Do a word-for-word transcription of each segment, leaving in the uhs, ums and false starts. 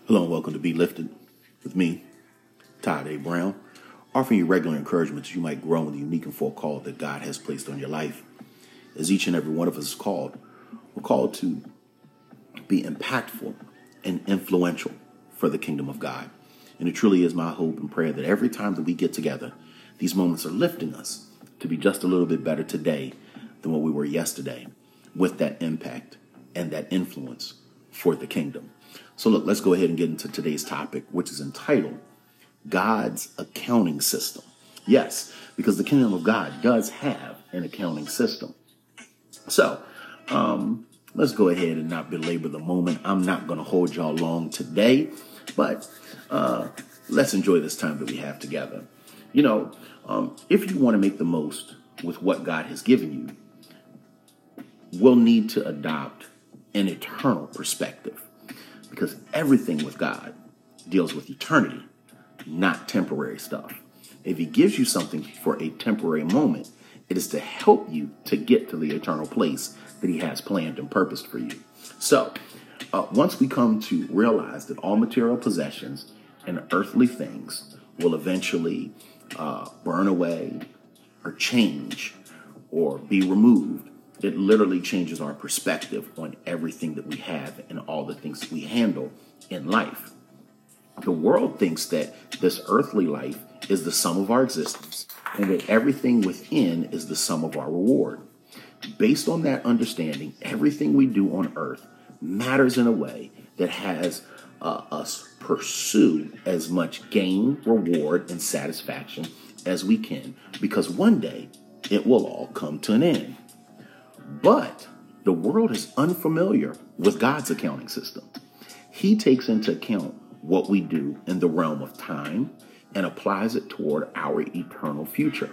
Hello and welcome to Be Lifted with me, Todd A. Brown, offering you regular encouragement that you might grow in the unique and full call that God has placed on your life. As each and every one of us is called, we're called to be impactful and influential for the kingdom of God. And it truly is my hope and prayer that every time that we get together, these moments are lifting us to be just a little bit better today than what we were yesterday, with that impact and that influence for the kingdom. So look, let's go ahead and get into today's topic, which is entitled God's Accounting System. Yes, because the kingdom of God does have an accounting system. So um, let's go ahead and not belabor the moment. I'm not going to hold y'all long today, but uh, let's enjoy this time that we have together. You know, um, if you want to make the most with what God has given you, we'll need to adopt an eternal perspective. Because everything with God deals with eternity, not temporary stuff. If he gives you something for a temporary moment, it is to help you to get to the eternal place that he has planned and purposed for you. So uh, once we come to realize that all material possessions and earthly things will eventually uh, burn away or change or be removed, it literally changes our perspective on everything that we have and all the things that we handle in life. The world thinks that this earthly life is the sum of our existence and that everything within is the sum of our reward. Based on that understanding, everything we do on earth matters in a way that has uh, us pursue as much gain, reward, and satisfaction as we can, because one day it will all come to an end. But the world is unfamiliar with God's accounting system. He takes into account what we do in the realm of time and applies it toward our eternal future.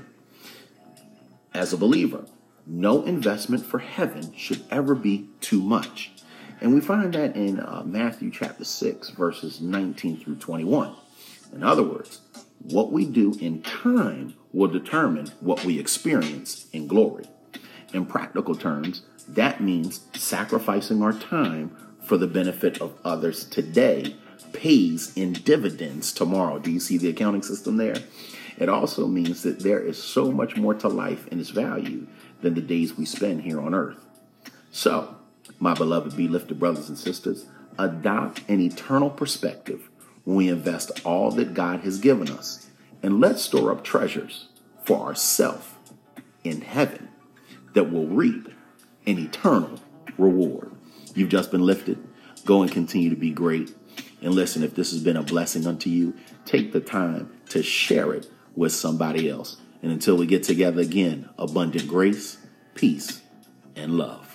As a believer, no investment for heaven should ever be too much. And we find that in uh, Matthew chapter six, verses nineteen through twenty-one. In other words, what we do in time will determine what we experience in glory. In practical terms, that means sacrificing our time for the benefit of others today pays in dividends tomorrow. Do you see the accounting system there? It also means that there is so much more to life and its value than the days we spend here on earth. So, my beloved Be Lifted brothers and sisters, adopt an eternal perspective when we invest all that God has given us. And let's store up treasures for ourselves in heaven that will reap an eternal reward. You've just been lifted. Go and continue to be great. And listen, if this has been a blessing unto you, take the time to share it with somebody else. And until we get together again, abundant grace, peace, and love.